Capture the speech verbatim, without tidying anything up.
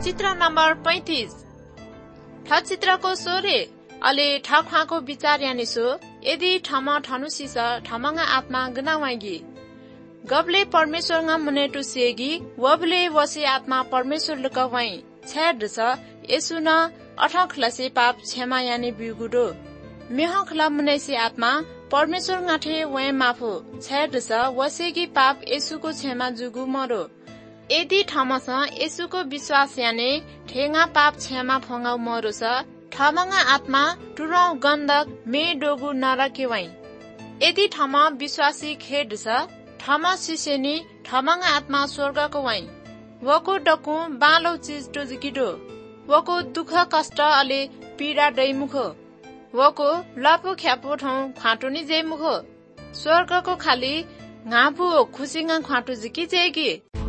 चित्र नम्बर पैंतीस। ठ चित्रको सोरे अले ठखाको विचार यानि सो यदि ठमा ठनुसिस ठमंगा आत्मा गनावागी गबले परमेश्वर मुनेटु सेगी वबले वसे आत्मा परमेश्वर लुकवाई छेड छ यसु न अठखलसे पाप क्षमा यानि बिगुडो मेहखला मुनेसी आत्मा परमेश्वर गाठे वय माफो छेड छ वसेगी पाप यसुको क्षमा जुगु मरो यदि ठमस यसुको विश्वास यानि ठेंगा पाप क्षमा फंगाउ मरो छ ठमंगा आत्मा टुरौ गन्धक मे डोगु नरकेवाई यदि ठम विश्वासी खेड छ ठम सिसेनी ठमंगा आत्मा स्वर्गको वाई वको डकु बालो चीज टोजिकिडो वको दुख कष्ट अले पीडा दैमुखो वको लपो ख्यापो ठौ खाटोनी जेमुखो स्वर्गको खाली घापु खुसिङा खाटो जिकी जेगी